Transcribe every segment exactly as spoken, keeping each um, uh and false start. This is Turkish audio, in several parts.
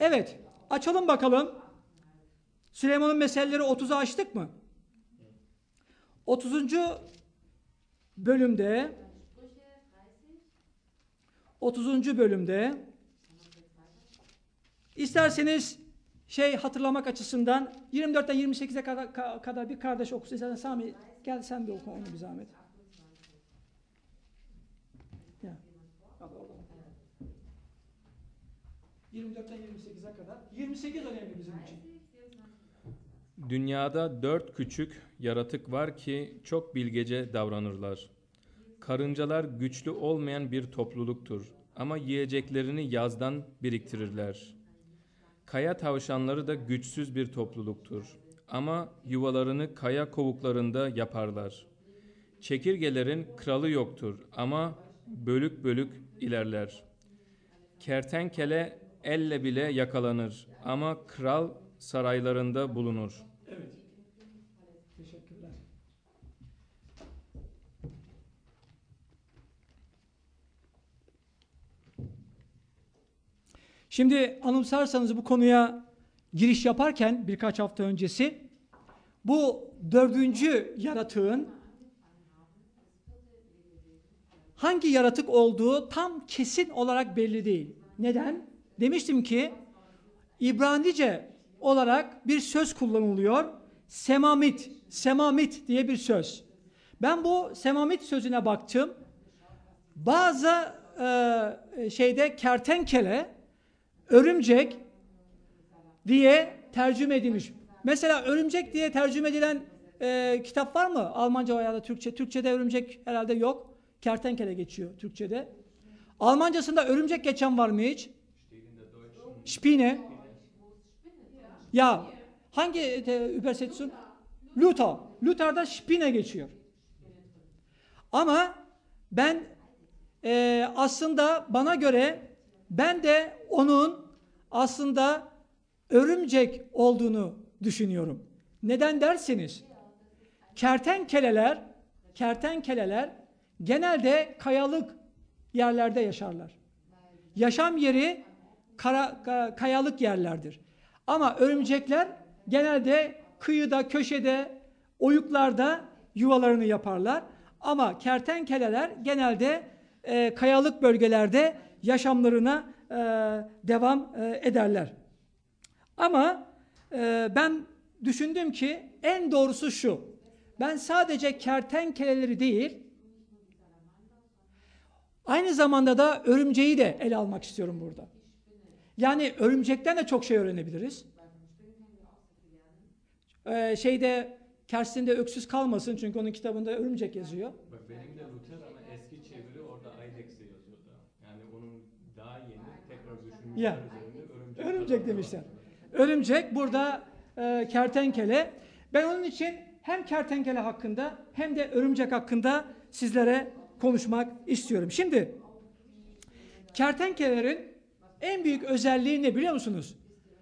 Evet, açalım bakalım. Süleyman'ın Meselleri otuzu açtık mı? otuzuncu bölümde otuzuncu bölümde isterseniz şey hatırlamak açısından yirmi dörtten yirmi sekize kadar, kadar bir kardeş okusun. İstersen Sami gel sen bir oku onu bir zahmet. Ya. yirmi dörtten yirmi sekize kadar. yirmi sekiz önemli bizim için. Dünyada dört küçük yaratık var ki çok bilgece davranırlar. Karıncalar güçlü olmayan bir topluluktur ama yiyeceklerini yazdan biriktirirler. Kaya tavşanları da güçsüz bir topluluktur ama yuvalarını kaya kovuklarında yaparlar. Çekirgelerin kralı yoktur ama bölük bölük ilerler. Kertenkele elle bile yakalanır ama kral saraylarında bulunur. Evet. Teşekkürler. Şimdi anımsarsanız bu konuya giriş yaparken birkaç hafta öncesi bu dördüncü yaratığın hangi yaratık olduğu tam kesin olarak belli değil. Neden? Demiştim ki İbranice olarak bir söz kullanılıyor. Semamit, semamit diye bir söz. Ben bu semamit sözüne baktım. Bazı e, şeyde kertenkele, örümcek diye tercüme edilmiş. Mesela örümcek diye tercüme edilen e, kitap var mı? Almanca veya da Türkçe. Türkçe'de örümcek herhalde yok. Kertenkele geçiyor Türkçe'de. Almancasında örümcek geçen var mı hiç? Spine. Ya hangi e, Übersetzung? Luther. Luther'da Spine geçiyor. Ama ben e, aslında bana göre ben de onun aslında örümcek olduğunu düşünüyorum. Neden derseniz kertenkeleler kertenkeleler genelde kayalık yerlerde yaşarlar. Yaşam yeri kara, kayalık yerlerdir. Ama örümcekler genelde kıyıda, köşede, oyuklarda yuvalarını yaparlar. Ama kertenkeleler genelde e, kayalık bölgelerde yaşamlarına e, devam e, ederler. Ama e, ben düşündüm ki en doğrusu şu. Ben sadece kertenkeleleri değil, aynı zamanda da örümceği de ele almak istiyorum burada. Yani örümcekten de çok şey öğrenebiliriz. Ee, şeyde Kerstin'de öksüz kalmasın çünkü onun kitabında örümcek yazıyor. Bak benim de Luther ama eski çeviri orada Eidechse yazıyordu. Yani onun daha yeni tekrar düşünmüşler Ya, üzerinde örümcek. Örümcek demişler. Örümcek burada e, kertenkele. Ben onun için hem kertenkele hakkında hem de örümcek hakkında sizlere konuşmak istiyorum. Şimdi kertenkelelerin en büyük özelliği ne biliyor musunuz?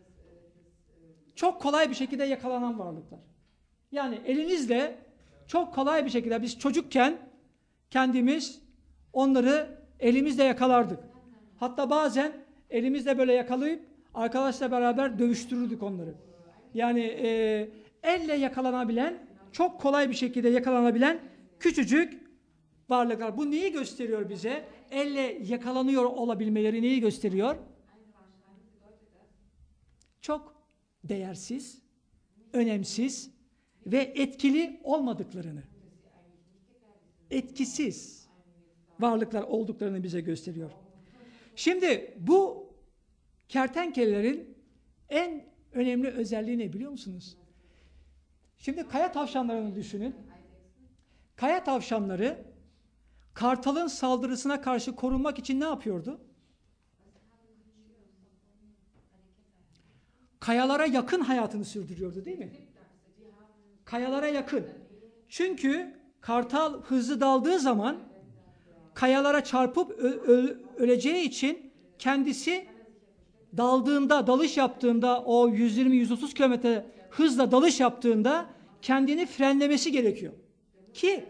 Çok kolay bir şekilde yakalanan varlıklar. Yani elinizle çok kolay bir şekilde biz çocukken kendimiz onları elimizle yakalardık. Hatta bazen elimizle böyle yakalayıp arkadaşla beraber dövüştürürdük onları. Yani e, elle yakalanabilen, çok kolay bir şekilde yakalanabilen küçücük varlıklar. Bu neyi gösteriyor bize? Elle yakalanıyor olabilmeleri neyi gösteriyor? Çok değersiz, önemsiz ve etkili olmadıklarını, etkisiz varlıklar olduklarını bize gösteriyor. Şimdi bu kertenkelelerin en önemli özelliği ne biliyor musunuz? Şimdi kaya tavşanlarını düşünün. Kaya tavşanları kartalın saldırısına karşı korunmak için ne yapıyordu? Kayalara yakın hayatını sürdürüyordu değil mi? Kayalara yakın. Çünkü kartal hızlı daldığı zaman kayalara çarpıp öleceği için kendisi daldığında, dalış yaptığında o yüz yirmi yüz otuz kilometre hızla dalış yaptığında kendini frenlemesi gerekiyor. Ki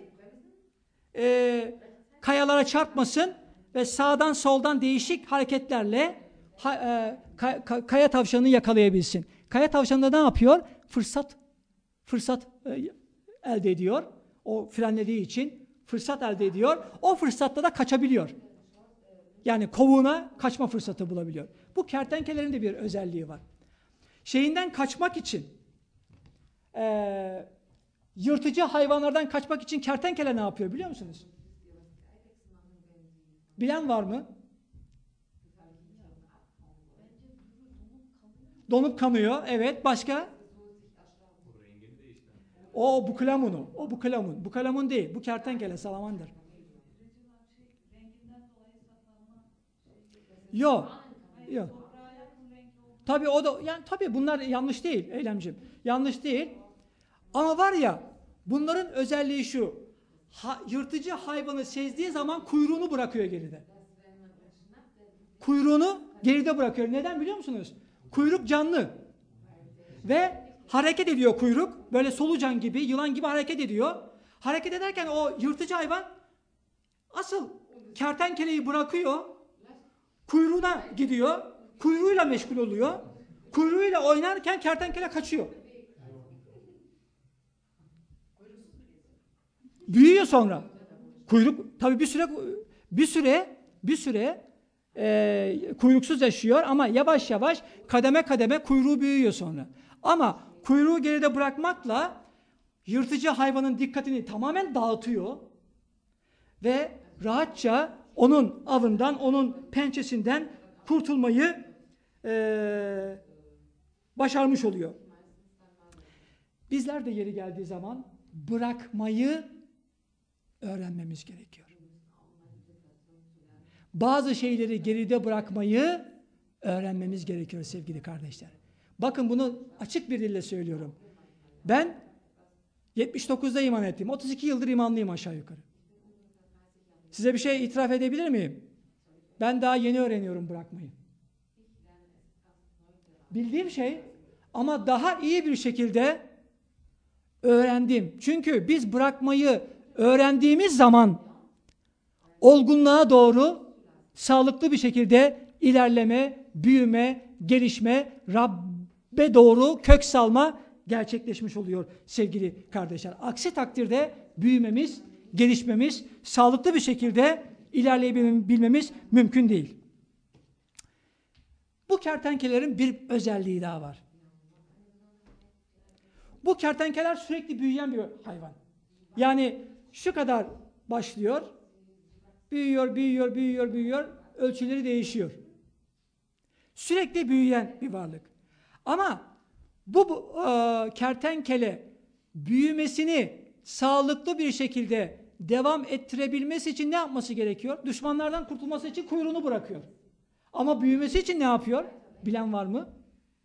e, kayalara çarpmasın ve sağdan soldan değişik hareketlerle ha, e, ka, ka, kaya tavşanını yakalayabilsin. Kaya tavşanı da ne yapıyor? Fırsat fırsat e, elde ediyor. O frenlediği için fırsat elde ediyor. O fırsatta da kaçabiliyor. Yani kovuğuna kaçma fırsatı bulabiliyor. Bu kertenkelerin de bir özelliği var. Şeyinden kaçmak için, e, yırtıcı hayvanlardan kaçmak için kertenkele ne yapıyor biliyor musunuz? Bilen var mı? Donup kanıyor. Evet. Başka? O buklamunu. O buklamun. Buklamun değil. Bu kertenkele, salamander. Yok. Yok. Tabii o da yani tabii bunlar yanlış değil Eylemciğim. Yanlış değil. Ama var ya bunların özelliği şu. Ha, yırtıcı hayvanı sezdiği zaman kuyruğunu bırakıyor geride. Kuyruğunu geride bırakıyor. Neden biliyor musunuz? Kuyruk canlı. Ve hareket ediyor kuyruk. Böyle solucan gibi, yılan gibi hareket ediyor. Hareket ederken o yırtıcı hayvan asıl kertenkeleyi bırakıyor. Kuyruğuna gidiyor. Kuyruğuyla meşgul oluyor. Kuyruğuyla oynarken kertenkele kaçıyor. Büyüyor sonra. Kuyruk tabii bir süre bir süre bir süre e, kuyruksuz yaşıyor ama yavaş yavaş kademe kademe kuyruğu büyüyor sonra. Ama kuyruğu geride bırakmakla yırtıcı hayvanın dikkatini tamamen dağıtıyor ve rahatça onun avından, onun pençesinden kurtulmayı e, başarmış oluyor. Bizler de yeri geldiği zaman bırakmayı öğrenmemiz gerekiyor. Bazı şeyleri geride bırakmayı öğrenmemiz gerekiyor sevgili kardeşler. Bakın bunu açık bir dille söylüyorum. Ben yetmiş dokuzda iman ettim. otuz iki yıldır imanlıyım aşağı yukarı. Size bir şey itiraf edebilir miyim? Ben daha yeni öğreniyorum bırakmayı. Bildiğim şey ama daha iyi bir şekilde öğrendim. Çünkü biz bırakmayı öğrendiğimiz zaman olgunluğa doğru sağlıklı bir şekilde ilerleme, büyüme, gelişme, Rabbe doğru kök salma gerçekleşmiş oluyor sevgili kardeşler. Aksi takdirde büyümemiz, gelişmemiz, sağlıklı bir şekilde ilerleyebilmemiz mümkün değil. Bu kertenkelerin bir özelliği daha var. Bu kertenkeler sürekli büyüyen bir hayvan. Yani şu kadar başlıyor, büyüyor, büyüyor, büyüyor, büyüyor, ölçüleri değişiyor. Sürekli büyüyen bir varlık. Ama bu, bu e, kertenkele büyümesini sağlıklı bir şekilde devam ettirebilmesi için ne yapması gerekiyor? Düşmanlardan kurtulması için kuyruğunu bırakıyor. Ama büyümesi için ne yapıyor? Bilen var mı?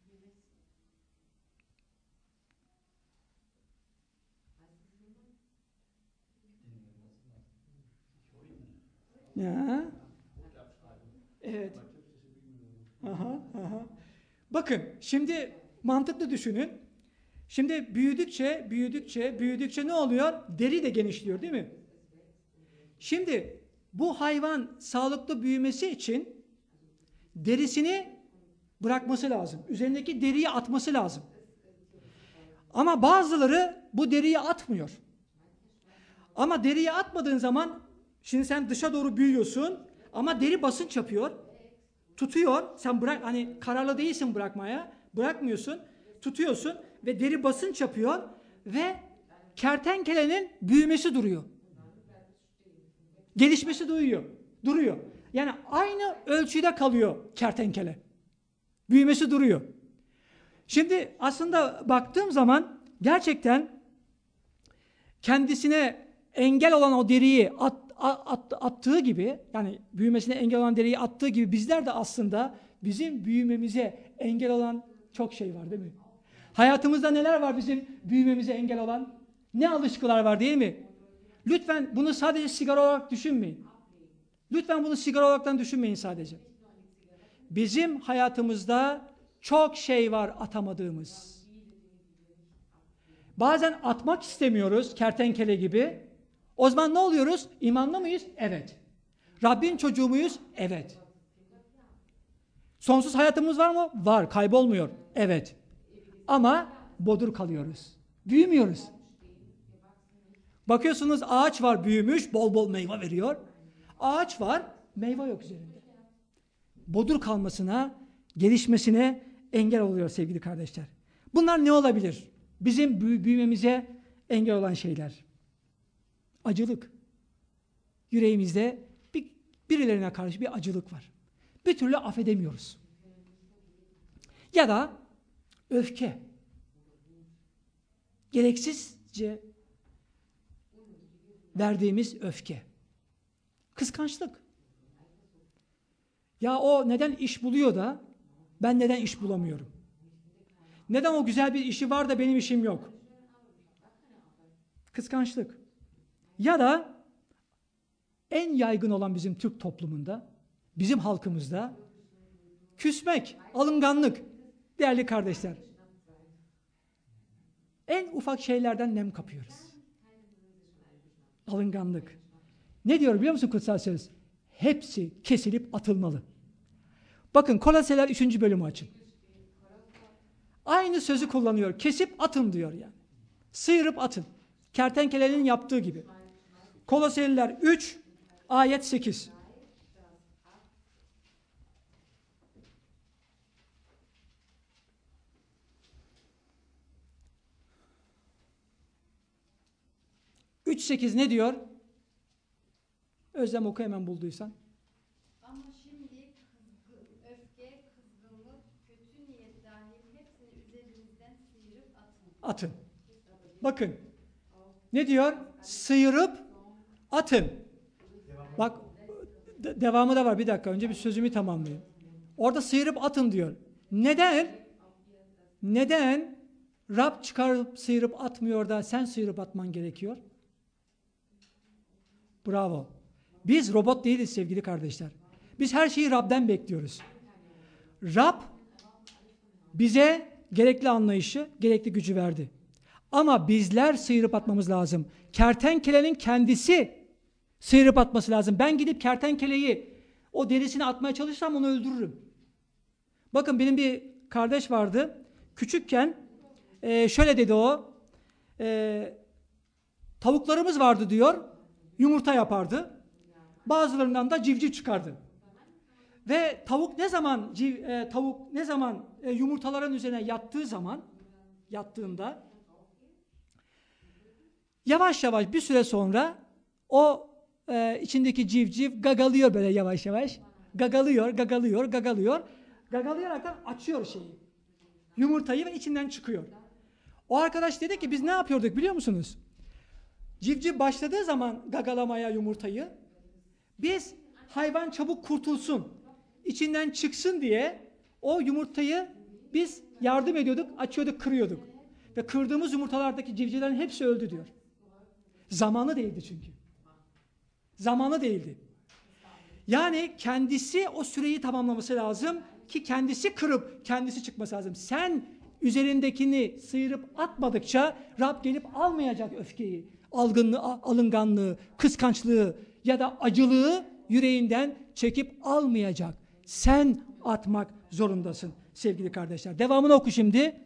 Ya. Evet. Aha, aha. Bakın şimdi mantıklı düşünün. Şimdi büyüdükçe, büyüdükçe, büyüdükçe ne oluyor? Deri de genişliyor değil mi? Şimdi bu hayvan sağlıklı büyümesi için derisini bırakması lazım. Üzerindeki deriyi atması lazım. Ama bazıları bu deriyi atmıyor. Ama deriyi atmadığın zaman şimdi sen dışa doğru büyüyorsun ama deri basınç yapıyor. Tutuyor. Sen bırak hani kararlı değilsin bırakmaya. Bırakmıyorsun. Tutuyorsun ve deri basınç yapıyor ve kertenkelenin büyümesi duruyor. Gelişmesi duruyor. Duruyor. Yani aynı ölçüde kalıyor kertenkele. Büyümesi duruyor. Şimdi aslında baktığım zaman gerçekten kendisine engel olan o deriyi at, at, attığı gibi, yani büyümesine engel olan deriyi attığı gibi bizler de aslında bizim büyümemize engel olan çok şey var değil mi? Hayatımızda neler var bizim büyümemize engel olan? Ne alışkılar var değil mi? Lütfen bunu sadece sigara olarak düşünmeyin. Lütfen bunu sigara olarak düşünmeyin sadece. Bizim hayatımızda çok şey var atamadığımız. Bazen atmak istemiyoruz kertenkele gibi. O zaman ne oluyoruz? İmanlı mıyız? Evet. Rabbin çocuğu muyuz? Evet. Sonsuz hayatımız var mı? Var. Kaybolmuyor. Evet. Ama bodur kalıyoruz. Büyümüyoruz. Bakıyorsunuz ağaç var büyümüş, bol bol meyve veriyor. Ağaç var, meyve yok üzerinde. Bodur kalmasına, gelişmesine engel oluyor sevgili kardeşler. Bunlar ne olabilir? Bizim büyü- büyümemize engel olan şeyler. Acılık. Yüreğimizde bir, birilerine karşı bir acılık var. Bir türlü affedemiyoruz. Ya da öfke. Gereksizce verdiğimiz öfke. Kıskançlık. Ya o neden iş buluyor da ben neden iş bulamıyorum? Neden o güzel bir işi var da benim işim yok? Kıskançlık. Ya da en yaygın olan bizim Türk toplumunda, bizim halkımızda küsmek, alınganlık. Değerli kardeşler. En ufak şeylerden nem kapıyoruz. Alınganlık. Ne diyor biliyor musun kutsal söz? Hepsi kesilip atılmalı. Bakın Kolosyalar üçüncü bölümü açın. Aynı sözü kullanıyor. Kesip atın diyor yani. Sıyırıp atın. Kertenkelenin yaptığı gibi. Kolosyalılar üç ayet sekiz. üç sekiz ne diyor? Özlem oku hemen bulduysan. Ama şimdi kızgın, öfke, kızgınlık, kötü niyet dahil hepsini üzerinizden sıyırıp atın. Atın. Bakın. Ne diyor? Sıyırıp atın. Bak de- devamı da var. Bir dakika önce bir sözümü tamamlayayım. Orada sıyırıp atın diyor. Neden? Neden Rab çıkarıp sıyırıp atmıyor da sen sıyırıp atman gerekiyor? Bravo. Biz robot değiliz sevgili kardeşler. Biz her şeyi Rab'den bekliyoruz. Rab bize gerekli anlayışı, gerekli gücü verdi. Ama bizler sıyırıp atmamız lazım. Kertenkelenin kendisi sıyırıp atması lazım. Ben gidip kertenkeleyi o derisini atmaya çalışsam onu öldürürüm. Bakın benim bir kardeş vardı. Küçükken e, şöyle dedi o. E, tavuklarımız vardı diyor. Yumurta yapardı. Bazılarından da civciv çıkardı. Ve tavuk ne zaman civ, e, tavuk ne zaman e, yumurtaların üzerine yattığı zaman yattığında yavaş yavaş bir süre sonra o e, içindeki civciv gagalıyor böyle yavaş yavaş. Gagalıyor, gagalıyor, gagalıyor. Gagalayaraktan açıyor şeyi. Yumurtayı ve içinden çıkıyor. O arkadaş dedi ki biz ne yapıyorduk biliyor musunuz? Civciv başladığı zaman gagalamaya yumurtayı biz hayvan çabuk kurtulsun, içinden çıksın diye o yumurtayı biz yardım ediyorduk, açıyorduk, kırıyorduk. Ve kırdığımız yumurtalardaki civcivlerin hepsi öldü diyor. Zamanı değildi çünkü. Zamanı değildi. Yani kendisi o süreyi tamamlaması lazım ki kendisi kırıp kendisi çıkması lazım. Sen üzerindekini sıyırıp atmadıkça Rab gelip almayacak öfkeyi, algınlığı, alınganlığı, kıskançlığı ya da acılığı yüreğinden çekip almayacak. Sen atmak zorundasın sevgili kardeşler. Devamını oku şimdi.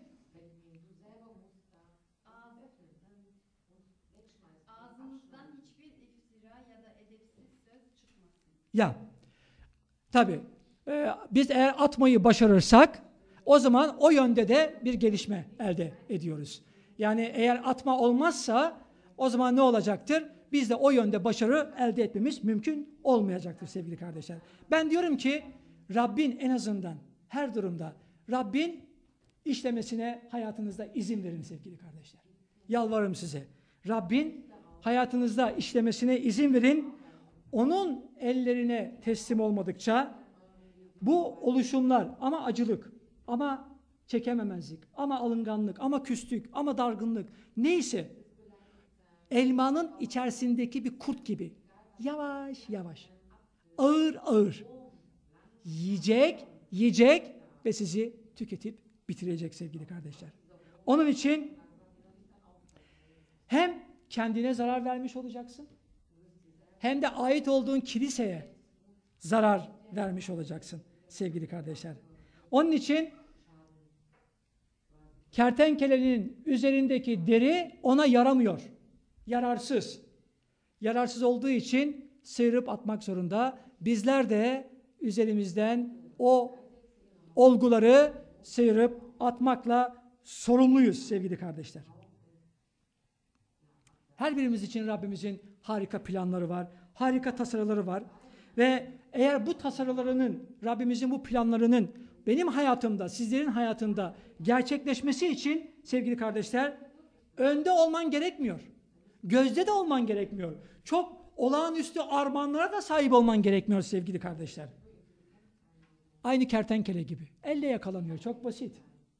Ağzınızdan hiçbir iftira ya da edepsiz söz çıkmasın. Ya tabii e, biz eğer atmayı başarırsak o zaman o yönde de bir gelişme elde ediyoruz. Yani eğer atma olmazsa o zaman ne olacaktır? Biz de o yönde başarı elde etmemiz mümkün olmayacaktır sevgili kardeşler. Ben diyorum ki Rabbin en azından her durumda Rabbin işlemesine hayatınızda izin verin sevgili kardeşler. Yalvarırım size. Rabbin hayatınızda işlemesine izin verin. Onun ellerine teslim olmadıkça bu oluşumlar ama acılık, ama çekememezlik, ama alınganlık, ama küslük, ama dargınlık neyse elmanın içerisindeki bir kurt gibi yavaş yavaş, ağır ağır yiyecek, yiyecek ve sizi tüketip bitirecek sevgili kardeşler. Onun için hem kendine zarar vermiş olacaksın, hem de ait olduğun kiliseye zarar vermiş olacaksın sevgili kardeşler. Onun için kertenkelenin üzerindeki deri ona yaramıyor. Yararsız. Yararsız olduğu için sıyırıp atmak zorunda. Bizler de üzerimizden o olguları sıyırıp atmakla sorumluyuz sevgili kardeşler. Her birimiz için Rabbimizin harika planları var, harika tasarıları var. Ve eğer bu tasarılarının, Rabbimizin bu planlarının benim hayatımda, sizlerin hayatında gerçekleşmesi için sevgili kardeşler, önde olman gerekmiyor. Gözde de olman gerekmiyor. Çok olağanüstü armağanlara da sahip olman gerekmiyor sevgili kardeşler. Aynı kertenkele gibi. Elle yakalanıyor. Çok basit.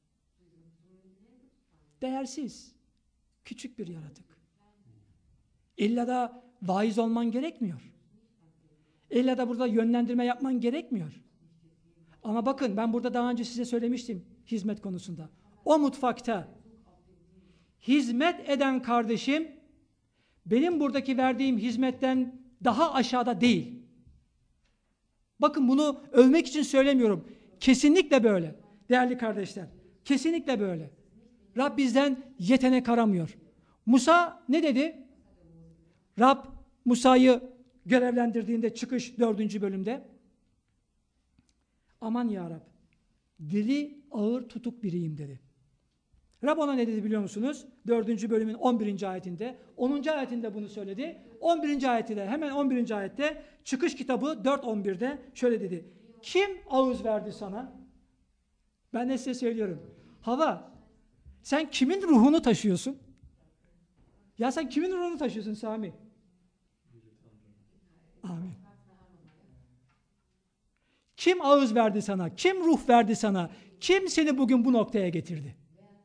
Değersiz. Küçük bir yaratık. İlla da vaiz olman gerekmiyor. İlla da burada yönlendirme yapman gerekmiyor. Ama bakın ben burada daha önce size söylemiştim hizmet konusunda. O mutfakta hizmet eden kardeşim benim buradaki verdiğim hizmetten daha aşağıda değil. Bakın bunu övmek için söylemiyorum. Kesinlikle böyle. Değerli kardeşler. Kesinlikle böyle. Rab bizden yetenek aramıyor. Musa ne dedi? Rab Musa'yı görevlendirdiğinde çıkış dördüncü bölümde aman ya Rab dili ağır tutuk biriyim dedi. Rab ona ne dedi biliyor musunuz? dördüncü bölümün on birinci ayetinde, onuncu ayetinde bunu söyledi. on birinci ayetinde, hemen on birinci ayette Çıkış kitabı dört on birde şöyle dedi. Kim ağız verdi sana? Ben de size söylüyorum. Hava, sen kimin ruhunu taşıyorsun? Ya sen kimin ruhunu taşıyorsun Sami? Amin. Kim ağız verdi sana? Kim ruh verdi sana? Kim seni bugün bu noktaya getirdi?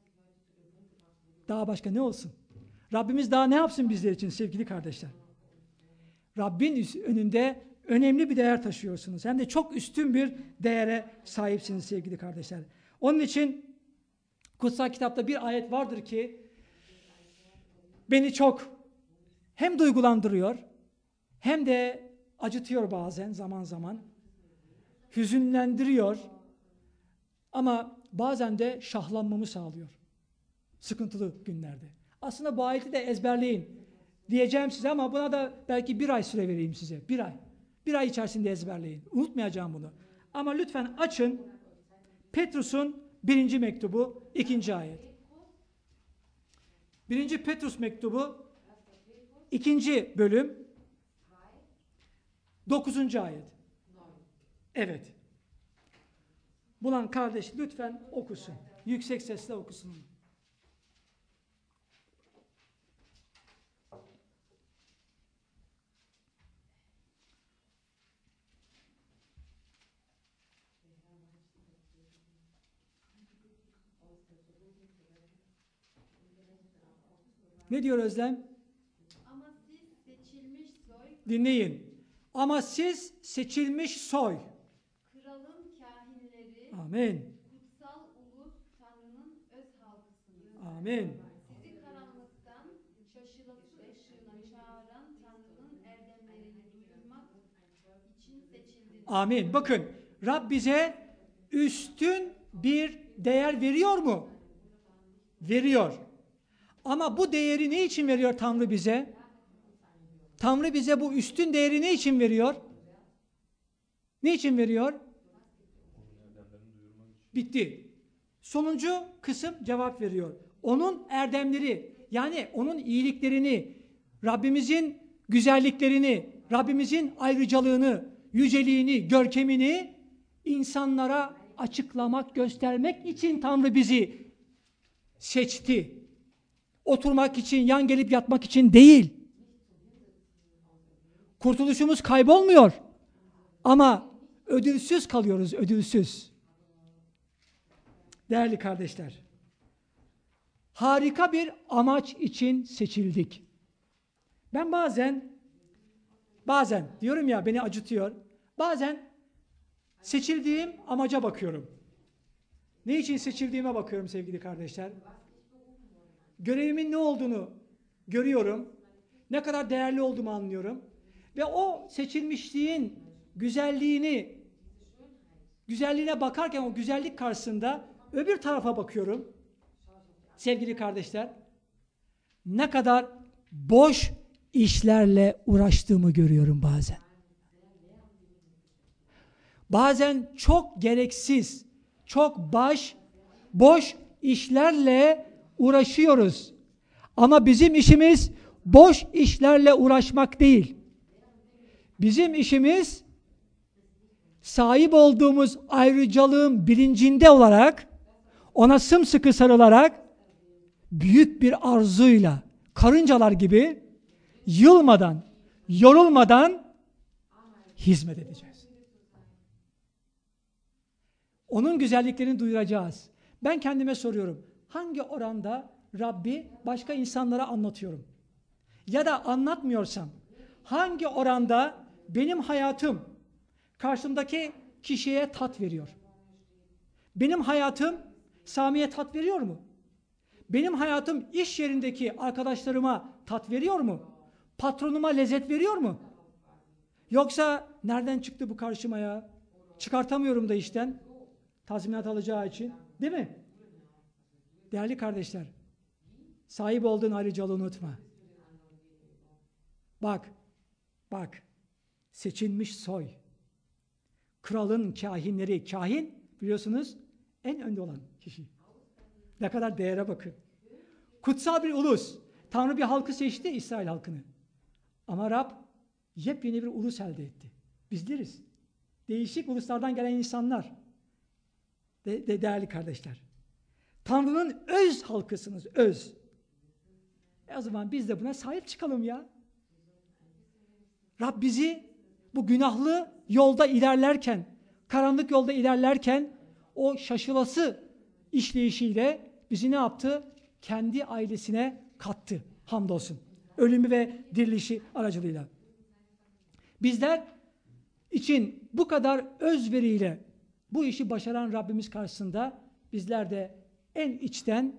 Daha başka ne olsun? Rabbimiz daha ne yapsın bizler için sevgili kardeşler? Rabbin önünde önemli bir değer taşıyorsunuz. Hem de çok üstün bir değere sahipsiniz sevgili kardeşler. Onun için kutsal kitapta bir ayet vardır ki beni çok hem duygulandırıyor hem de acıtıyor bazen zaman zaman. Hüzünlendiriyor ama bazen de şahlanmamı sağlıyor. Sıkıntılı günlerde. Aslında bu ayeti de ezberleyin diyeceğim size ama buna da belki bir ay süre vereyim size. Bir ay. Bir ay içerisinde ezberleyin. Unutmayacağım bunu. Ama lütfen açın Petrus'un birinci mektubu ikinci ayet. Birinci Petrus mektubu ikinci bölüm dokuzuncu ayet. Evet. Bulan kardeş lütfen okusun. Yüksek sesle okusun. Ne diyor Özlem? Ama siz seçilmiş soy, Dinleyin. Ama siz seçilmiş soy. kralın kahinleri, Amin. kutsal ulus, Tanrı'nın öz halkısınız. Amin. Sizi karanlıktan şaşılası ışığına çağıran Tanrı'nın erdemlerini duyurmak için seçildiniz. Amin. Bakın Rab bize üstün bir değer veriyor mu? Veriyor. Ama bu değeri ne için veriyor Tanrı bize? Tanrı bize bu üstün değeri ne için veriyor? Ne için veriyor? Bitti. Sonuncu kısım cevap veriyor. Onun erdemleri, yani onun iyiliklerini, Rabbimizin güzelliklerini, Rabbimizin ayrıcalığını, yüceliğini, görkemini insanlara açıklamak, göstermek için Tanrı bizi seçti. Oturmak için, yan gelip yatmak için değil. Kurtuluşumuz kaybolmuyor. Ama ödülsüz kalıyoruz, ödülsüz. Değerli kardeşler, harika bir amaç için seçildik. Ben bazen, bazen diyorum ya beni acıtıyor, bazen seçildiğim amaca bakıyorum. Ne için seçildiğime bakıyorum sevgili kardeşler. Görevimin ne olduğunu görüyorum. Ne kadar değerli olduğumu anlıyorum. Ve o seçilmişliğin güzelliğini güzelliğine bakarken o güzellik karşısında öbür tarafa bakıyorum. Sevgili kardeşler, ne kadar boş işlerle uğraştığımı görüyorum bazen. Bazen çok gereksiz, çok baş, boş işlerle uğraşıyoruz. Ama bizim işimiz boş işlerle uğraşmak değil. Bizim işimiz sahip olduğumuz ayrıcalığın bilincinde olarak, ona sımsıkı sarılarak, büyük bir arzuyla, karıncalar gibi yılmadan, yorulmadan hizmet edeceğiz. Onun güzelliklerini duyuracağız. Ben kendime soruyorum, hangi oranda Rabbi başka insanlara anlatıyorum? Ya da anlatmıyorsam, hangi oranda benim hayatım karşımdaki kişiye tat veriyor? Benim hayatım Sami'ye tat veriyor mu? Benim hayatım iş yerindeki arkadaşlarıma tat veriyor mu? Patronuma lezzet veriyor mu? Yoksa nereden çıktı bu karşıma ya? Çıkartamıyorum da işten. Tazminat alacağı için. Değil mi? Değerli kardeşler, sahip olduğun ayrıcalığı unutma. Bak, bak, seçilmiş soy. Kralın kahinleri, kahin biliyorsunuz en önde olan kişi. Ne kadar değere bakın. Kutsal bir ulus. Tanrı bir halkı seçti, İsrail halkını. Ama Rab yepyeni bir ulus elde etti. Bizleriz. Değişik uluslardan gelen insanlar. De, de değerli kardeşler. Tanrı'nın öz halkısınız, öz. E o zaman biz de buna sahip çıkalım ya. Rab bizi bu günahlı yolda ilerlerken, karanlık yolda ilerlerken o şaşılası işleyişiyle bizi ne yaptı? Kendi ailesine kattı. Hamdolsun. Ölümü ve dirilişi aracılığıyla. Bizler için bu kadar özveriyle bu işi başaran Rabbimiz karşısında bizler de en içten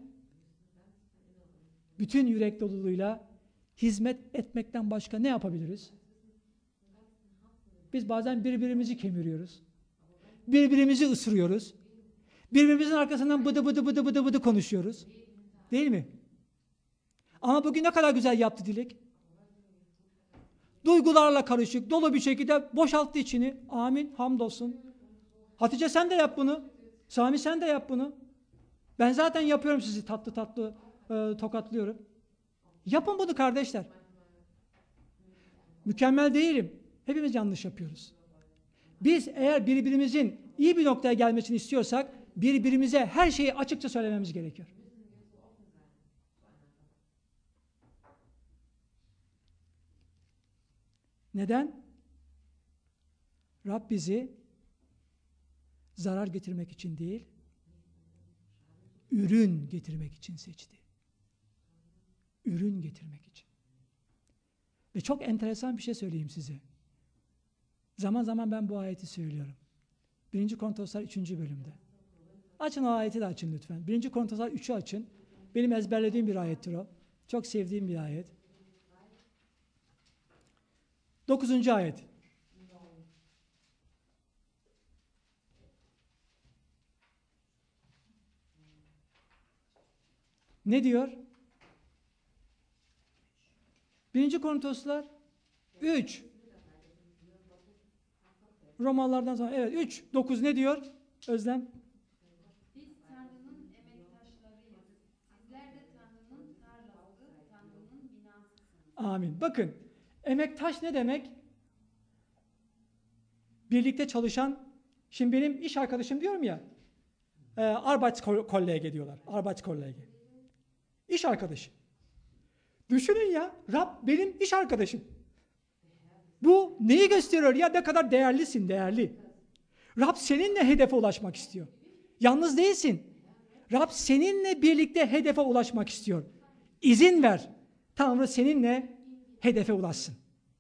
bütün yürek doluluğuyla hizmet etmekten başka ne yapabiliriz? Biz bazen birbirimizi kemiriyoruz. Birbirimizi ısırıyoruz. Birbirimizin arkasından bıdı bıdı bıdı bıdı bıdı konuşuyoruz. Değil mi? Ama bugün ne kadar güzel yaptı Dilek. Duygularla karışık, dolu bir şekilde boşalttı içini. Amin, hamdolsun. Hatice sen de yap bunu. Sami sen de yap bunu. Ben zaten yapıyorum sizi tatlı tatlı e, tokatlıyorum. Yapın bunu kardeşler. Mükemmel değilim. Hepimiz yanlış yapıyoruz. Biz eğer birbirimizin iyi bir noktaya gelmesini istiyorsak birbirimize her şeyi açıkça söylememiz gerekiyor. Neden? Rab bizi zarar getirmek için değil, ürün getirmek için seçti. Ürün getirmek için. Ve çok enteresan bir şey söyleyeyim size. Zaman zaman ben bu ayeti söylüyorum. Birinci Korintoslar üçüncü bölümde. Açın o ayeti de açın lütfen. Birinci Korintoslar üçü açın. Benim ezberlediğim bir ayettir o. Çok sevdiğim bir ayet. Dokuzuncu ayet. Ne diyor? Birinci Korintoslar üç. Romalılardan sonra evet üç, dokuz ne diyor? Özlem. Biz Tanrı'nın emektaşlarıyız. Sizler de Tanrı'nın tarlası, Tanrı'nın binasısınız. Amin. Bakın, emektaş ne demek? Birlikte çalışan, şimdi benim iş arkadaşım diyorum ya, e, Arbeitskollege diyorlar. Arbeitskollege. İş arkadaşı. Düşünün ya, Rab benim iş arkadaşım. Bu neyi gösteriyor ya? Ne kadar değerlisin, değerli. Rab seninle hedefe ulaşmak istiyor. Yalnız değilsin. Rab seninle birlikte hedefe ulaşmak istiyor. İzin ver. Tanrı seninle hedefe ulaşsın.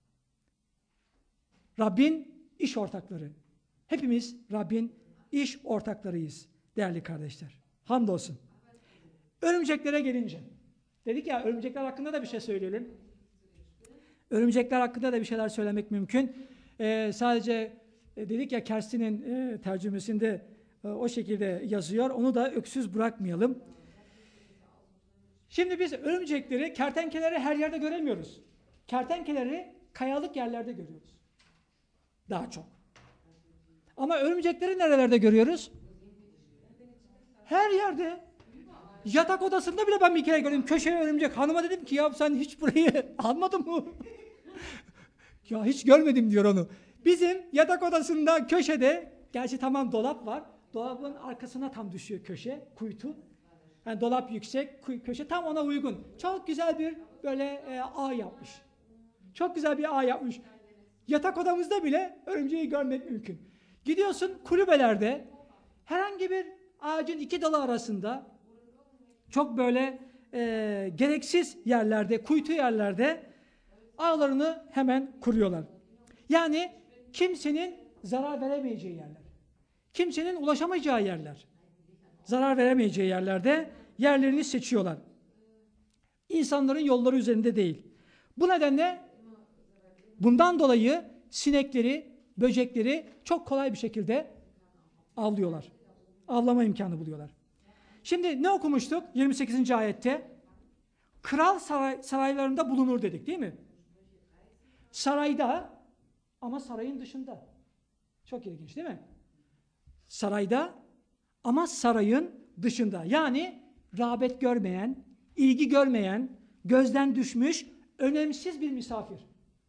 Rabbin iş ortakları. Hepimiz Rabbin iş ortaklarıyız değerli kardeşler. Hamdolsun. Örümceklere gelince. Dedik ya örümcekler hakkında da bir şey söyleyelim. Örümcekler hakkında da bir şeyler söylemek mümkün. Ee, sadece E, dedik ya Kerstin'in e, tercümesinde e, o şekilde yazıyor. Onu da öksüz bırakmayalım. Şimdi biz örümcekleri, kertenkeleleri her yerde göremiyoruz. Kertenkeleleri kayalık yerlerde görüyoruz. Daha çok. Ama örümcekleri nerelerde görüyoruz? Her yerde. Yatak odasında bile ben bir kere gördüm. Köşeye örümcek. Hanıma dedim ki ya sen hiç burayı almadın mı? Ya hiç görmedim diyor onu. Bizim yatak odasında köşede, gerçi tamam dolap var. Dolabın arkasına tam düşüyor köşe, kuytu. Yani dolap yüksek, köşe tam ona uygun. Çok güzel bir böyle e, ağ yapmış. Çok güzel bir ağ yapmış. Yatak odamızda bile örümceği görmek mümkün. Gidiyorsun kulübelerde herhangi bir ağacın iki dalı arasında çok böyle e, gereksiz yerlerde, kuytu yerlerde ağlarını hemen kuruyorlar. Yani kimsenin zarar veremeyeceği yerler. Kimsenin ulaşamayacağı yerler. Zarar veremeyeceği yerlerde yerlerini seçiyorlar. İnsanların yolları üzerinde değil. Bu nedenle bundan dolayı sinekleri, böcekleri çok kolay bir şekilde avlıyorlar. Avlama imkanı buluyorlar. Şimdi ne okumuştuk yirmi sekizinci ayette? Kral saray, saraylarında bulunur dedik değil mi? Sarayda ama sarayın dışında. Çok ilginç değil mi? Sarayda ama sarayın dışında. Yani rağbet görmeyen, ilgi görmeyen, gözden düşmüş, önemsiz bir misafir.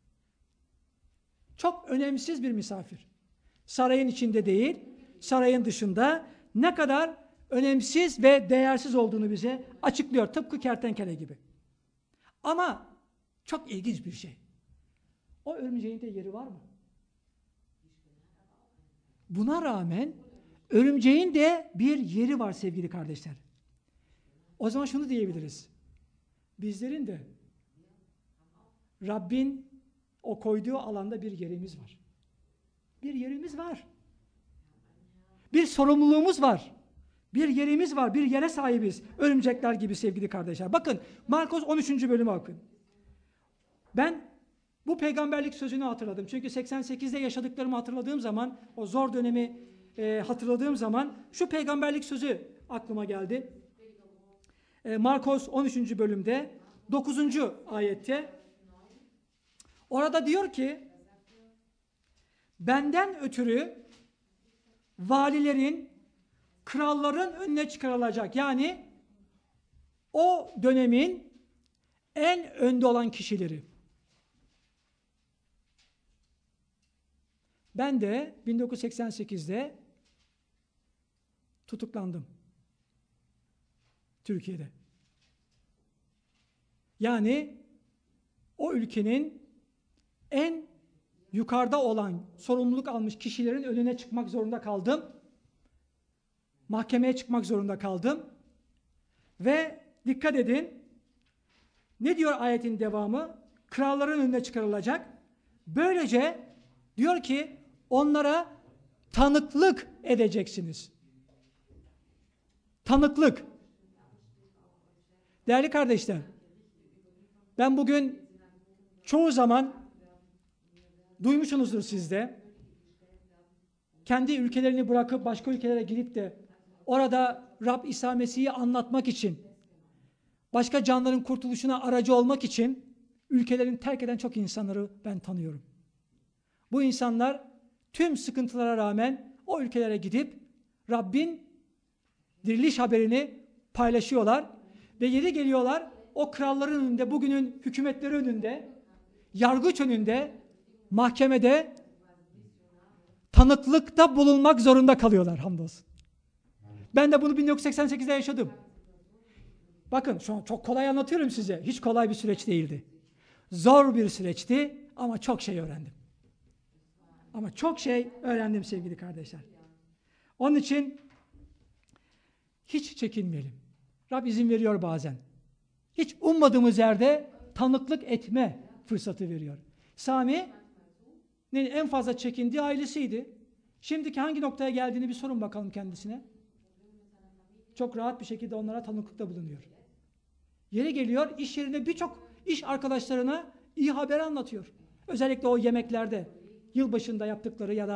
Çok önemsiz bir misafir. Sarayın içinde değil, sarayın dışında ne kadar önemsiz ve değersiz olduğunu bize açıklıyor. Tıpkı kertenkele gibi. Ama çok ilginç bir şey. O örümceğin de yeri var mı? Buna rağmen örümceğin de bir yeri var sevgili kardeşler. O zaman şunu diyebiliriz. Bizlerin de Rabbin o koyduğu alanda bir yerimiz var. Bir yerimiz var. Bir sorumluluğumuz var. Bir yerimiz var. Bir yere sahibiz. Örümcekler gibi sevgili kardeşler. Bakın Markos on üçüncü bölümü okuyun. Ben bu peygamberlik sözünü hatırladım. Çünkü seksen sekizde yaşadıklarımı hatırladığım zaman, o zor dönemi e, hatırladığım zaman şu peygamberlik sözü aklıma geldi. E, Markos on üçüncü bölümde dokuzuncu ayette orada diyor ki benden ötürü valilerin, kralların önüne çıkarılacak. Yani o dönemin en önde olan kişileri. Ben de bin dokuz yüz seksen sekizde tutuklandım. Türkiye'de. Yani o ülkenin en yukarıda olan, sorumluluk almış kişilerin önüne çıkmak zorunda kaldım. Mahkemeye çıkmak zorunda kaldım. Ve dikkat edin, ne diyor ayetin devamı? Kralların önüne çıkarılacak. Böylece diyor ki onlara tanıklık edeceksiniz. Tanıklık. Değerli kardeşler, ben bugün çoğu zaman duymuşsunuzdur siz de, kendi ülkelerini bırakıp başka ülkelere gidip de orada Rab İsa Mesih'i anlatmak için, başka canların kurtuluşuna aracı olmak için ülkelerini terk eden çok insanları ben tanıyorum. Bu insanlar tüm sıkıntılara rağmen o ülkelere gidip Rabbin diriliş haberini paylaşıyorlar ve yeri geliyorlar o kralların önünde, bugünün hükümetleri önünde, yargıç önünde, mahkemede tanıklıkta bulunmak zorunda kalıyorlar hamdolsun. Ben de bunu bin dokuz yüz seksen sekizde yaşadım. Bakın şu an çok kolay anlatıyorum size. Hiç kolay bir süreç değildi. Zor bir süreçti ama çok şey öğrendim. Ama çok şey öğrendim sevgili kardeşler. Onun için hiç çekinmeyelim. Rab izin veriyor bazen. Hiç ummadığımız yerde tanıklık etme fırsatı veriyor. Sami'nin en fazla çekindiği ailesiydi. Şimdiki hangi noktaya geldiğini bir sorun bakalım kendisine. Çok rahat bir şekilde onlara tanıklıkta bulunuyor. Yeri geliyor, iş yerinde birçok iş arkadaşlarına iyi haber anlatıyor. Özellikle o yemeklerde, yılbaşında yaptıkları ya da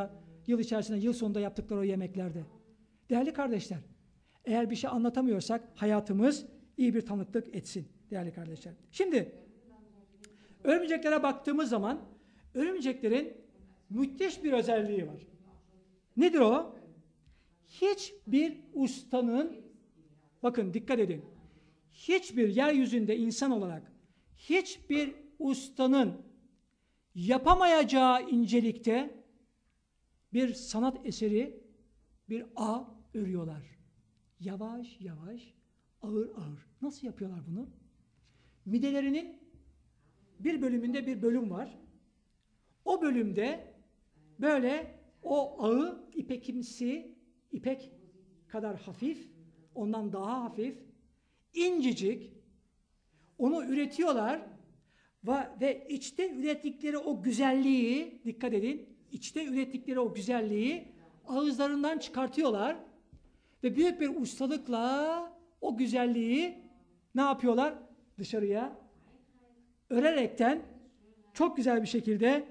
Yıl içerisinde, yıl sonunda yaptıkları o yemeklerde. Değerli kardeşler, eğer bir şey anlatamıyorsak hayatımız iyi bir tanıklık etsin değerli kardeşler. Şimdi örümceklere baktığımız zaman örümceklerin müthiş bir özelliği var. Nedir o? Hiçbir ustanın, bakın dikkat edin, hiçbir yeryüzünde insan olarak hiçbir ustanın yapamayacağı incelikte bir sanat eseri, bir ağ örüyorlar. Yavaş yavaş, ağır ağır. Nasıl yapıyorlar bunu? Midelerinin bir bölümünde bir bölüm var. O bölümde böyle o ağı ipekimsi, ipek kadar hafif, ondan daha hafif, incecik, onu üretiyorlar ve, ve içte ürettikleri o güzelliği, dikkat edin, içte ürettikleri o güzelliği ağızlarından çıkartıyorlar ve büyük bir ustalıkla o güzelliği ne yapıyorlar? Dışarıya örerekten çok güzel bir şekilde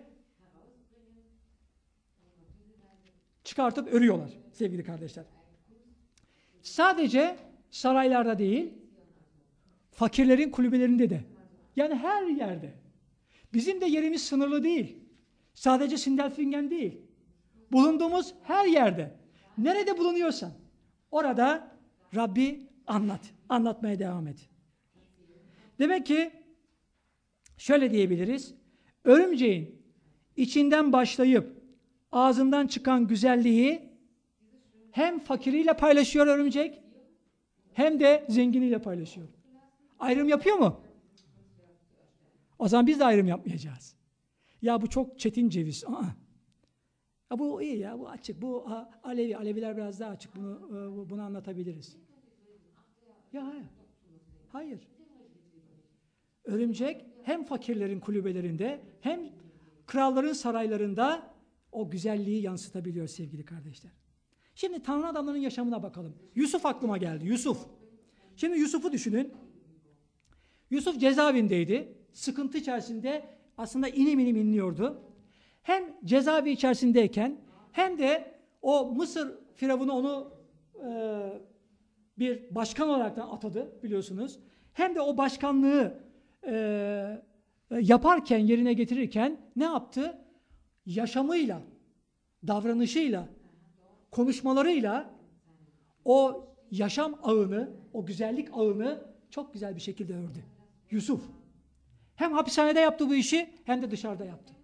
çıkartıp örüyorlar sevgili kardeşler. Sadece saraylarda değil, fakirlerin kulübelerinde de. Yani her yerde. Bizim de yerimiz sınırlı değil. Sadece Sindelfingen değil. Bulunduğumuz her yerde. Nerede bulunuyorsan orada Rabbi anlat. Anlatmaya devam et. Demek ki şöyle diyebiliriz. Örümceğin içinden başlayıp ağzından çıkan güzelliği hem fakiriyle paylaşıyor örümcek hem de zenginiyle paylaşıyor. Ayrım yapıyor mu? O zaman biz de ayrım yapmayacağız. Ya bu çok çetin ceviz. Aa. Ya bu iyi ya, bu açık. Bu ha, Alevi, Aleviler biraz daha açık. Bunu e, bunu anlatabiliriz. Ya hayır. Hayır. Örümcek hem fakirlerin kulübelerinde hem kralların saraylarında o güzelliği yansıtabiliyor sevgili kardeşler. Şimdi Tanrı adamlarının yaşamına bakalım. Yusuf aklıma geldi. Yusuf. Şimdi Yusuf'u düşünün. Yusuf cezaevindeydi. Sıkıntı içerisinde aslında inim inim inliyordu. Hem cezaevi içerisindeyken hem de o Mısır firavunu onu e, bir başkan olarak da atadı biliyorsunuz. Hem de o başkanlığı e, yaparken, yerine getirirken ne yaptı? Yaşamıyla, davranışıyla, konuşmalarıyla o yaşam ağını, o güzellik ağını çok güzel bir şekilde ördü. Yusuf. Hem hapishanede yaptı bu işi hem de dışarıda yaptı.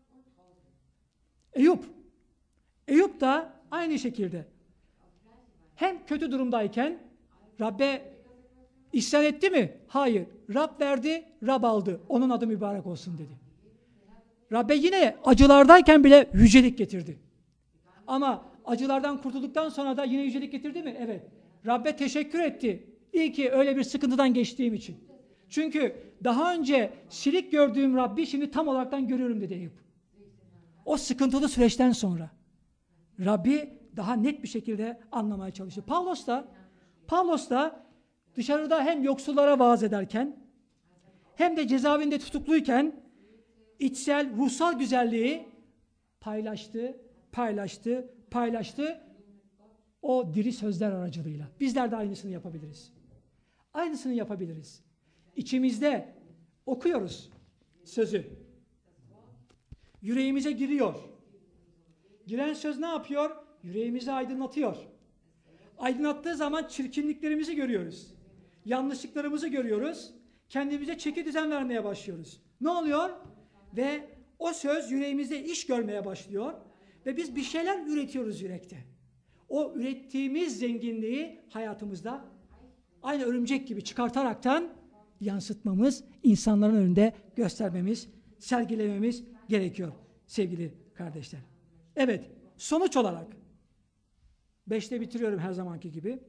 Eyüp. Eyüp da aynı şekilde hem kötü durumdayken Rabbe isyan etti mi? Hayır. Rab verdi, Rab aldı. Onun adı mübarek olsun dedi. Rabbe yine acılardayken bile yücelik getirdi. Ama acılardan kurtulduktan sonra da yine yücelik getirdi mi? Evet. Rabbe teşekkür etti. İyi ki öyle bir sıkıntıdan geçtiğim için. Çünkü daha önce silik gördüğüm Rabbi şimdi tam olaraktan görüyorum dedi Eyüp. O sıkıntılı süreçten sonra Rabbi daha net bir şekilde anlamaya çalıştı. Pavlos da Pavlos da dışarıda hem yoksullara vaaz ederken hem de cezaevinde tutukluyken içsel, ruhsal güzelliği paylaştı, paylaştı, paylaştı o diri sözler aracılığıyla. Bizler de aynısını yapabiliriz. Aynısını yapabiliriz. İçimizde okuyoruz sözü. Yüreğimize giriyor. Giren söz ne yapıyor? Yüreğimizi aydınlatıyor. Aydınlattığı zaman çirkinliklerimizi görüyoruz. Yanlışlıklarımızı görüyoruz. Kendimize çeki düzen vermeye başlıyoruz. Ne oluyor? Ve o söz yüreğimizde iş görmeye başlıyor. Ve biz bir şeyler üretiyoruz yürekte. O ürettiğimiz zenginliği hayatımızda aynı örümcek gibi çıkartaraktan yansıtmamız, insanların önünde göstermemiz, sergilememiz gerekiyor sevgili kardeşler. Evet, sonuç olarak beşte bitiriyorum her zamanki gibi.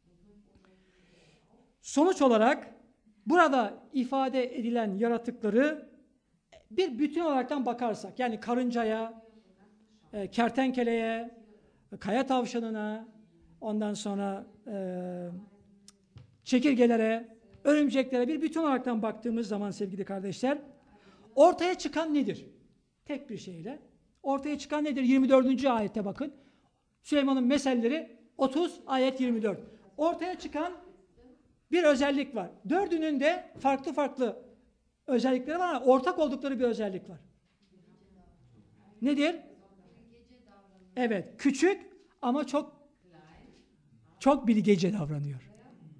Sonuç olarak burada ifade edilen yaratıkları bir bütün olaraktan bakarsak, yani karıncaya, e, kertenkeleye, kaya tavşanına, ondan sonra e, çekirgelere, örümceklere bir bütün olaraktan baktığımız zaman sevgili kardeşler, ortaya çıkan nedir? Tek bir şeyle, Ortaya çıkan nedir? yirmi dördüncü ayette bakın. Süleyman'ın meselleri otuz ayet yirmi dört. Ortaya çıkan bir özellik var. Dördünün de farklı farklı özellikleri var ama ortak oldukları bir özellik var. Nedir? Evet, küçük ama çok çok bilgece davranıyor.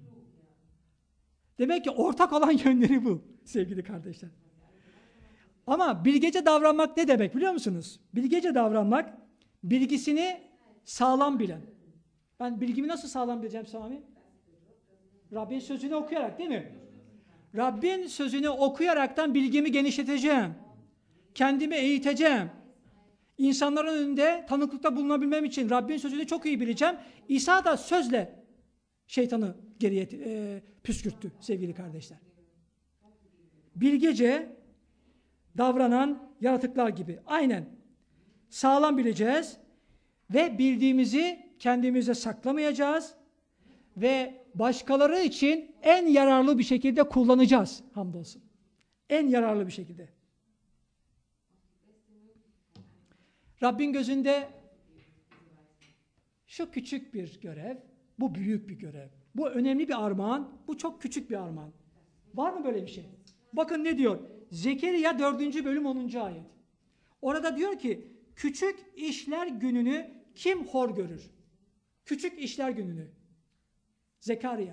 Demek ki ortak olan yönleri bu sevgili kardeşler. Ama bilgece davranmak ne demek biliyor musunuz? Bilgece davranmak, bilgisini sağlam bilen. Ben bilgimi nasıl sağlam bileceğim Sami? Rabbin sözünü okuyarak değil mi? Rabbin sözünü okuyaraktan bilgimi genişleteceğim. Kendimi eğiteceğim. İnsanların önünde tanıklıkta bulunabilmem için Rabbin sözünü çok iyi bileceğim. İsa da sözle şeytanı geriye e, püskürttü sevgili kardeşler. Bilgece davranan yaratıklar gibi. Aynen. Sağlam bileceğiz ve bildiğimizi kendimize saklamayacağız ve başkaları için en yararlı bir şekilde kullanacağız. Hamdolsun. En yararlı bir şekilde. Rabbin gözünde şu küçük bir görev, bu büyük bir görev. Bu önemli bir armağan, bu çok küçük bir armağan. Var mı böyle bir şey? Bakın ne diyor? Zekeriya dördüncü bölüm onuncu ayet. Orada diyor ki, küçük işler gününü kim hor görür? Küçük işler gününü. Zekeriya.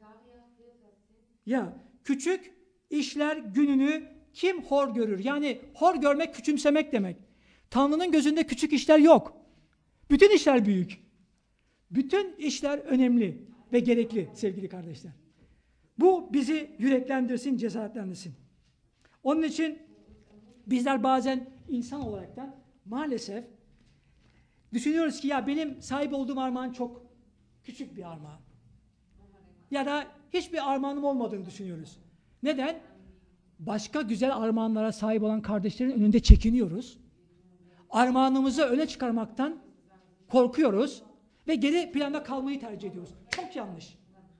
Ya, küçük işler gününü kim hor görür? Yani hor görmek, küçümsemek demek. Tanrı'nın gözünde küçük işler yok. Bütün işler büyük. Bütün işler önemli ve gerekli sevgili kardeşler. Bu bizi yüreklendirsin, cesaretlendirsin. Onun için bizler bazen insan olaraktan maalesef düşünüyoruz ki ya benim sahip olduğum armağan çok küçük bir armağan. Ya da hiçbir armağanım olmadığını düşünüyoruz. Neden? Başka güzel armağanlara sahip olan kardeşlerin önünde çekiniyoruz. Armağanımızı öne çıkarmaktan korkuyoruz ve geri planda kalmayı tercih ediyoruz. Çok yanlış.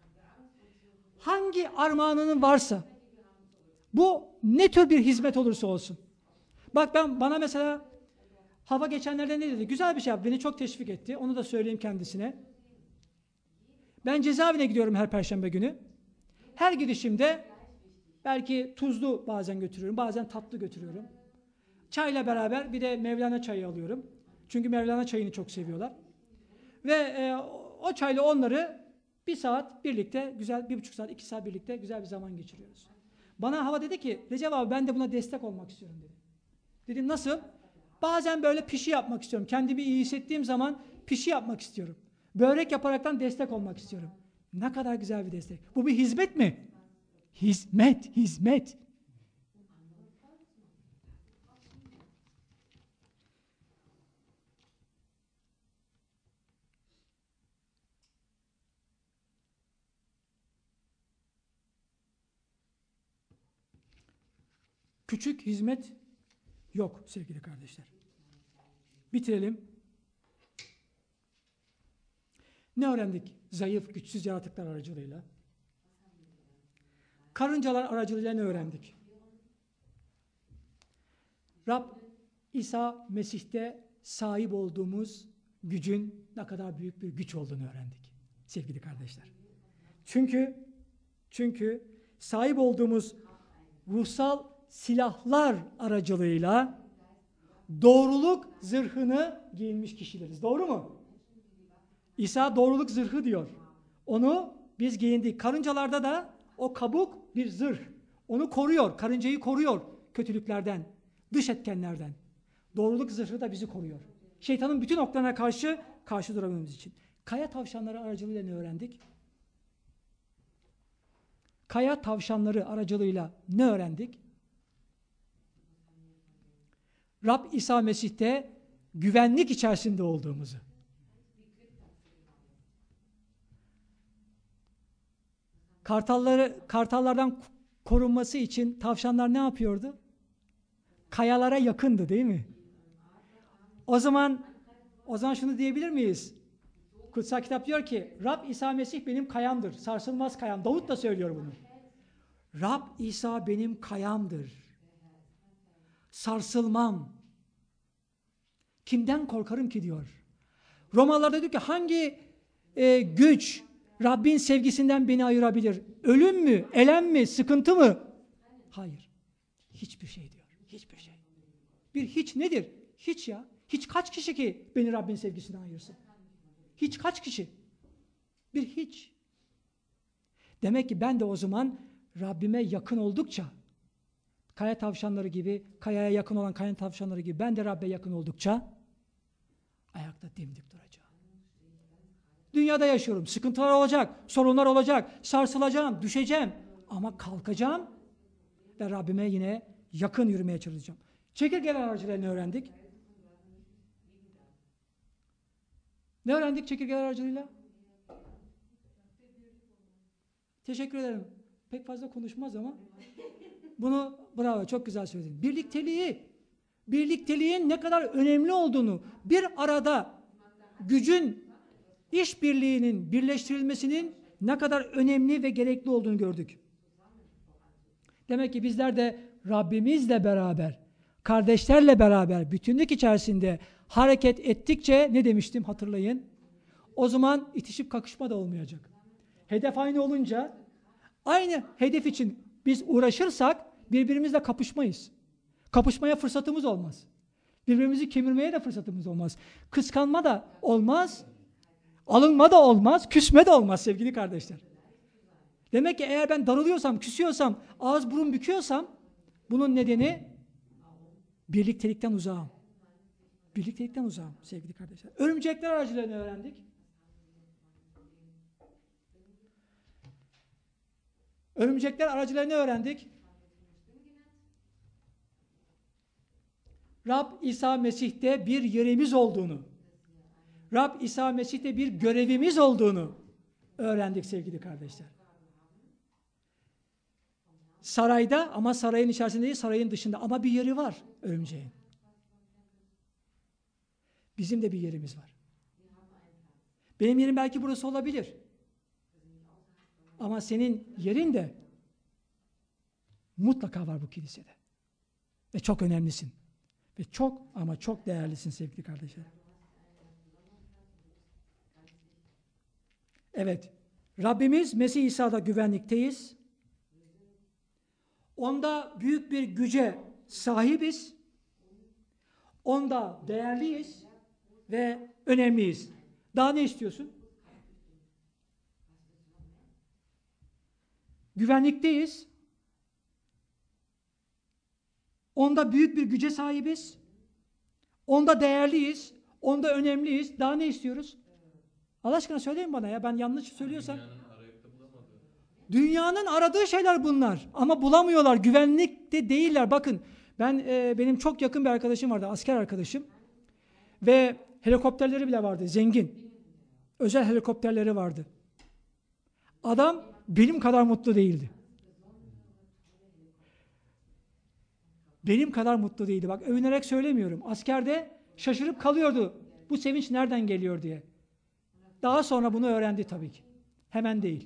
Hangi armağanının varsa, bu ne tür bir hizmet olursa olsun. Bak ben bana mesela hava geçenlerde ne dedi? Güzel bir şey yaptı. Beni çok teşvik etti. Onu da söyleyeyim kendisine. Ben cezaevine gidiyorum her perşembe günü. Her gidişimde belki tuzlu bazen götürüyorum, bazen tatlı götürüyorum. Çayla beraber bir de Mevlana çayı alıyorum. Çünkü Mevlana çayını çok seviyorlar. Ve e, o çayla onları bir saat birlikte, güzel bir buçuk saat, iki saat birlikte güzel bir zaman geçiriyoruz. Bana hava dedi ki, Recep abi ben de buna destek olmak istiyorum dedi. Dedim nasıl? Bazen böyle pişi yapmak istiyorum. Kendimi iyi hissettiğim zaman pişi yapmak istiyorum. Börek yaparaktan destek olmak istiyorum. Ne kadar güzel bir destek. Bu bir hizmet mi? Hizmet, hizmet. Küçük hizmet yok sevgili kardeşler. Bitirelim. Ne öğrendik? Zayıf, güçsüz yaratıklar aracılığıyla. Karıncalar aracılığıyla ne öğrendik? Rab İsa Mesih'te sahip olduğumuz gücün ne kadar büyük bir güç olduğunu öğrendik sevgili kardeşler. Çünkü çünkü sahip olduğumuz ruhsal silahlar aracılığıyla doğruluk zırhını giyinmiş kişileriz. Doğru mu? İsa doğruluk zırhı diyor. Onu biz giyindik. Karıncalarda da o kabuk bir zırh. Onu koruyor. Karıncayı koruyor kötülüklerden, dış etkenlerden. Doğruluk zırhı da bizi koruyor. Şeytanın bütün oklarına karşı karşı durabilmemiz için. Kaya tavşanları aracılığıyla ne öğrendik? Kaya tavşanları aracılığıyla ne öğrendik? Rab İsa Mesih'te güvenlik içerisinde olduğumuzu. Kartalları, kartallardan korunması için tavşanlar ne yapıyordu? Kayalara yakındı değil mi? O zaman o zaman şunu diyebilir miyiz? Kutsal kitap diyor ki Rab İsa Mesih benim kayamdır. Sarsılmaz kayam. Davut da söylüyor bunu. Rab İsa benim kayamdır. Sarsılmam. Kimden korkarım ki diyor. Romalılarda diyor ki hangi e, güç Rabbin sevgisinden beni ayırabilir? Ölüm mü? Elem mi? Sıkıntı mı? Hayır. Hiçbir şey diyor. Hiçbir şey. Bir hiç nedir? Hiç ya. Hiç kaç kişi ki beni Rabbin sevgisinden ayırsın? Hiç kaç kişi? Bir hiç. Demek ki ben de o zaman Rabbime yakın oldukça, kaya tavşanları gibi, kayaya yakın olan kaya tavşanları gibi ben de Rabbe yakın oldukça ayakta dimdik duracağım. Dünyada yaşıyorum. Sıkıntılar olacak, sorunlar olacak, sarsılacağım, düşeceğim. Ama kalkacağım ve Rabbime yine yakın yürümeye çalışacağım. Çekirgeler aracılığıyla öğrendik. Ne öğrendik çekirgeler aracılığıyla? Teşekkür ederim. Pek fazla konuşmaz ama bunu bravo, çok güzel söyledin. Birlikteliği, birlikteliğin ne kadar önemli olduğunu, bir arada gücün, işbirliğinin, birleştirilmesinin ne kadar önemli ve gerekli olduğunu gördük. Demek ki bizler de Rabbimizle beraber, kardeşlerle beraber, bütünlük içerisinde hareket ettikçe ne demiştim hatırlayın? O zaman itişip kakışma da olmayacak. Hedef aynı olunca, aynı hedef için biz uğraşırsak birbirimizle kapışmayız. Kapışmaya fırsatımız olmaz. Birbirimizi kemirmeye de fırsatımız olmaz. Kıskanma da olmaz, alınma da olmaz, küsme de olmaz sevgili kardeşler. Demek ki eğer ben darılıyorsam, küsüyorsam, ağız burun büküyorsam bunun nedeni birliktelikten uzağım. Birliktelikten uzağım sevgili kardeşler. Örümcekler aracılığını öğrendik. Örümcekler aracılığını öğrendik. Rab İsa Mesih'te bir yerimiz olduğunu, Rab İsa Mesih'te bir görevimiz olduğunu öğrendik sevgili kardeşler. Sarayda ama sarayın içerisinde değil, sarayın dışında ama bir yeri var örümceğin. Bizim de bir yerimiz var. Benim yerim belki burası olabilir. Ama senin yerin de mutlaka var bu kilisede. Ve çok önemlisin. Ve çok ama çok değerlisin sevgili kardeşler. Evet. Rabbimiz Mesih İsa'da güvenlikteyiz. Onda büyük bir güce sahibiz. Onda değerliyiz ve önemliyiz. Daha ne istiyorsun? Güvenlikteyiz. Onda büyük bir güce sahibiz. Onda değerliyiz. Onda önemliyiz. Daha ne istiyoruz? Allah aşkına söyleyin bana ya. Ben yanlış söylüyorsam. Dünyanın aradığı şeyler bunlar. Ama bulamıyorlar. Güvenlikte değiller. Bakın ben e, benim çok yakın bir arkadaşım vardı. Asker arkadaşım. Ve helikopterleri bile vardı. Zengin. Özel helikopterleri vardı. Adam benim kadar mutlu değildi. Benim kadar mutlu değildi. Bak övünerek söylemiyorum. Askerde şaşırıp kalıyordu. Bu sevinç nereden geliyor diye. Daha sonra bunu öğrendi tabii ki. Hemen değil.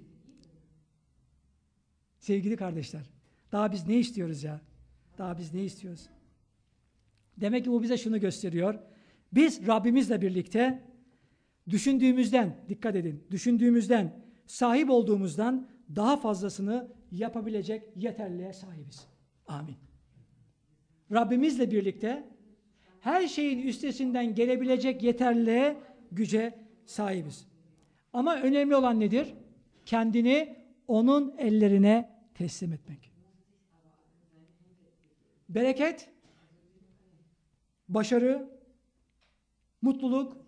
Sevgili kardeşler, daha biz ne istiyoruz ya? Daha biz ne istiyoruz? Demek ki bu bize şunu gösteriyor. Biz Rabbimizle birlikte düşündüğümüzden, dikkat edin, düşündüğümüzden, sahip olduğumuzdan daha fazlasını yapabilecek yeterliğe sahibiz. Amin. Rabbimizle birlikte her şeyin üstesinden gelebilecek yeterliğe, güce sahibiz. Ama önemli olan nedir? Kendini onun ellerine teslim etmek. Bereket, başarı, mutluluk,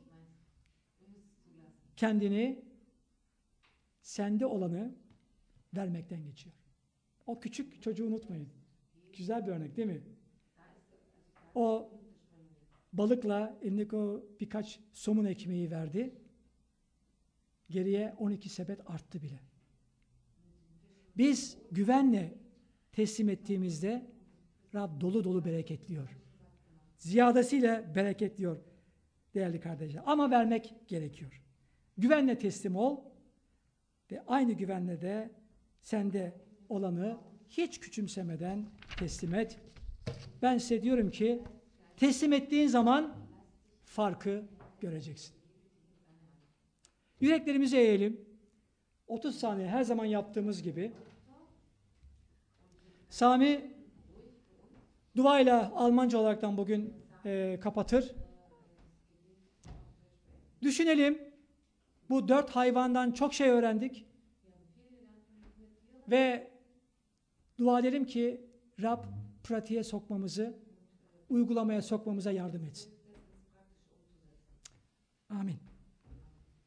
kendini, sende olanı vermekten geçiyor. O küçük çocuğu unutmayın. Güzel bir örnek değil mi? O balıkla elindeki o birkaç somun ekmeği verdi. Geriye on iki sepet arttı bile. Biz güvenle teslim ettiğimizde Rab dolu dolu bereketliyor. Ziyadesiyle bereketliyor değerli kardeşler. Ama vermek gerekiyor. Güvenle teslim ol ve aynı güvenle de sende olanı hiç küçümsemeden teslim et. Ben size diyorum ki teslim ettiğin zaman farkı göreceksin. Yüreklerimizi eğelim. otuz saniye her zaman yaptığımız gibi. Sami duayla Almanca olaraktan bugün e, kapatır. Düşünelim. Bu dört hayvandan çok şey öğrendik. Ve dua edelim ki Rab pratiğe sokmamızı, uygulamaya sokmamıza yardım etsin. Amin.